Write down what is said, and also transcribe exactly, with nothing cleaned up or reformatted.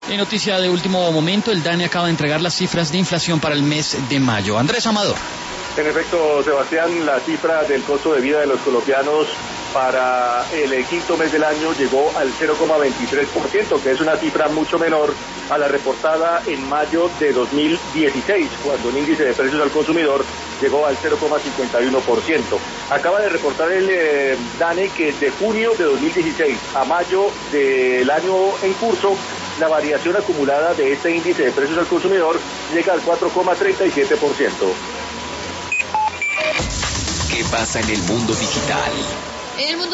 En noticia de último momento, el DANE acaba de entregar las cifras de inflación para el mes de mayo. Andrés Amador. En efecto, Sebastián, la cifra del costo de vida de los colombianos para el quinto mes del año llegó al cero coma veintitrés por ciento, que es una cifra mucho menor a la reportada en mayo de dos mil dieciséis, cuando el índice de precios al consumidor llegó al cero coma cincuenta y uno por ciento. Acaba de reportar el eh, DANE que de junio de dos mil dieciséis a mayo del año en curso, la variación acumulada de este índice de precios al consumidor llega al cuatro coma treinta y siete por ciento. ¿Qué pasa en el mundo digital? En el mundo